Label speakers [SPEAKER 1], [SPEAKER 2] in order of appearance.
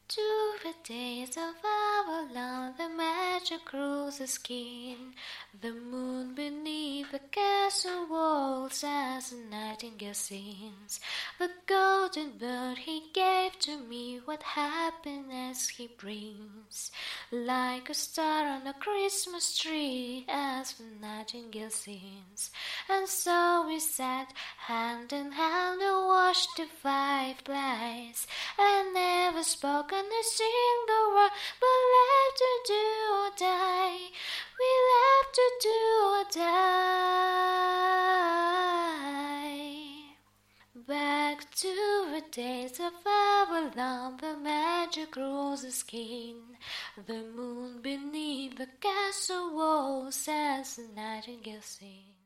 [SPEAKER 1] To the days of our love, the magic grows the skin. The moon beneath the castle walls as the nightingale sings. The golden bird he gave to me, what happiness he brings. Like a star on a Christmas tree as the nightingale sings. And so we sat hand in hand and watched the fireflies. I never spoken a single word, but left to do or die. We left to do or die. Back to the days of our love, the magic rose skin. The moon beneath the castle walls as the nightingale sings.